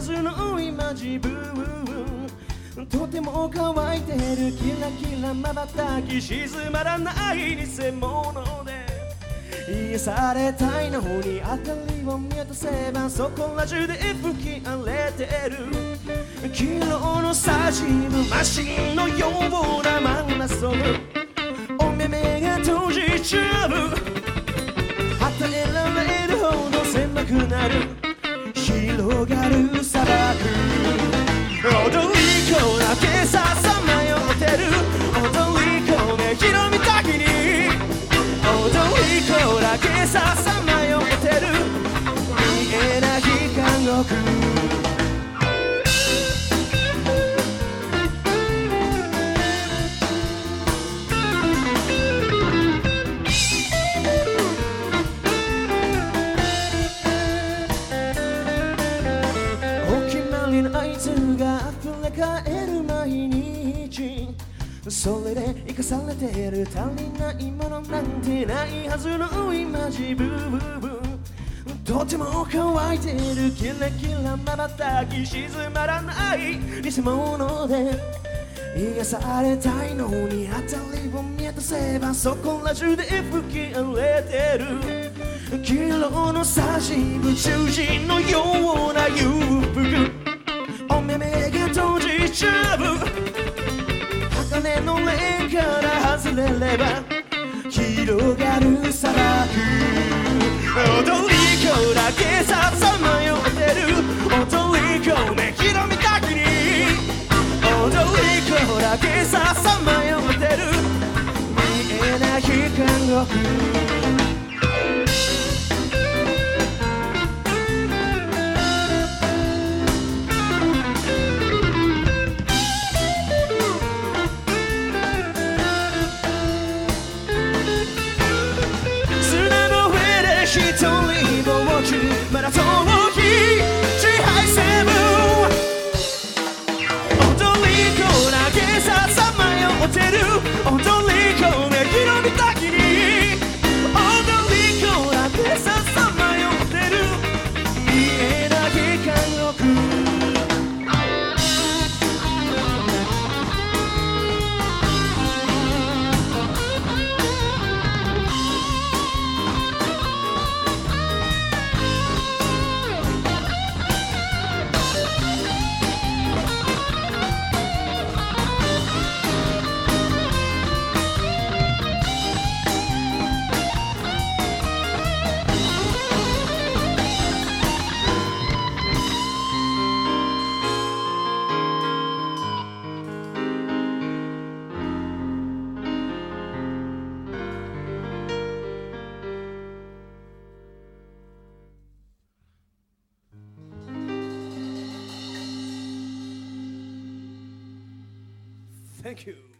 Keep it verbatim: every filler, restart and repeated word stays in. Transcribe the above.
ずの今自分とても乾いてるキラキラ瞬き静まらない偽物で癒されたいのに明かりを見渡せばそこら中で吹き荒れてる昨日のサジムマシンのような真ん中お目目が閉じちゃう与えられるほど狭くなる広がる砂漠踊り子だけささまよってる踊り子ね広みたきに踊り子だけささまよってる見えない監獄合図が溢れ返る毎日それで生かされてる足りないものなんてないはずの今自分とても乾いてるキラキラ瞬き静まらない偽物で癒されたいのに辺りを見渡せばそこら中で吹き荒れてる昨日のサジ宇宙人のような裕福お目目が閉じちゃう鋼のレーンから外れれば広がる砂漠踊り子だけささまよってる踊り子ね広みたきに踊り子だけささまよってる見えない監獄一人ぼっちまだ遠き支配セブ踊り子だけささまよってる踊り子ね広みたきに踊り子だけささまよってる見えない監獄Thank you.